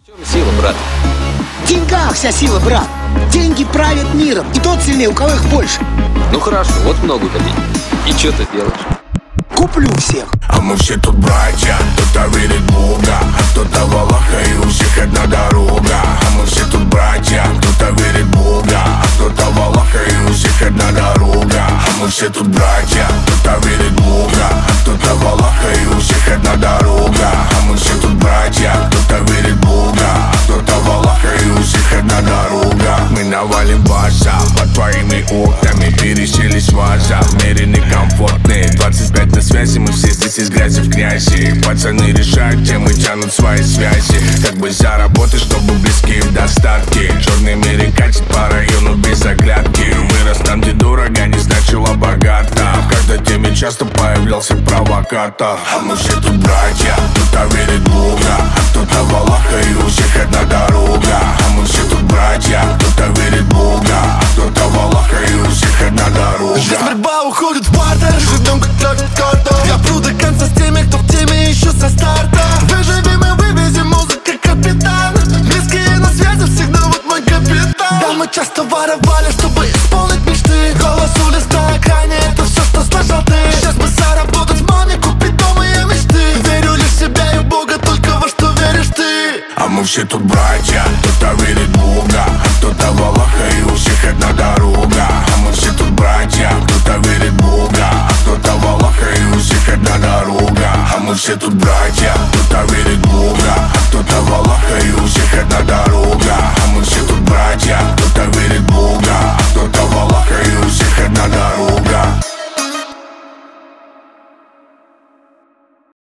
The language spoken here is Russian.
В чем сила, брат? В деньгах вся сила, брат. Деньги правят миром, и тот сильнее, у кого их больше. Ну хорошо, вот много у тебя. И что ты делаешь? Куплю всех. А мы все тут братья, кто-то верит в Бога, а кто-то в Аллаха, и у всех одна дорога. А мы все тут братья, кто-то верит в Бога, а кто-то в Аллаха, и у всех одна дорога. А мы все тут братья, кто-то верит в Бога, а кто-то в Аллаха, и у всех одна дорога. А мы все тут братья, кто-то верит в Бога, а кто-то в Аллаха, и у всех одна дорога. Мы навалим баса под твоими окнами, переселись в Аза, в мире некомфортный. 25 на связи, мы все здесь из грязи в грязи. Пацаны решают темы, тянут свои связи. Как бы заработать, чтобы близкие в достатке. Черный мир катит по району без оглядки. Вырос там, где дорого, не значило богато. В каждой теме часто появлялся провокатор. А мы все тут братья, кто-то верит в Бога, а кто-то в Аллаха, и у всех одна дорога. А мы все тут братья, кто-то верит в Бога, а кто-то в Аллаха, и у всех одна дорога. Здесь борьба уходит в бартер, живем как ловит карту. Я пру до конца с теми, кто в теме еще со старта. Выживем и вывезем, музыка капитан. Близкие на связи, всегда вот мой капитан. Да, мы часто воровали, чтобы исполнить мечты. Голос улиц на экране, это все, что слышал ты. Сейчас бы заработать маме, купить дом и мечты. Верю лишь в себя и в Бога, только во что веришь ты. А мы все тут братья, кто-то верит в Бога, а кто-то в Аллаха, и у всех одна дорога. А мы все тут братья, кто-то верит в Бога, а кто-то в Аллаха, и у всех одна дорога. А мы все тут братья, кто-то верит в Бога, а кто-то в Аллаха, и у всех одна дорога. А мы все тут братья, кто-то верит в Бога, а кто-то в Аллаха, и у всех одна дорога.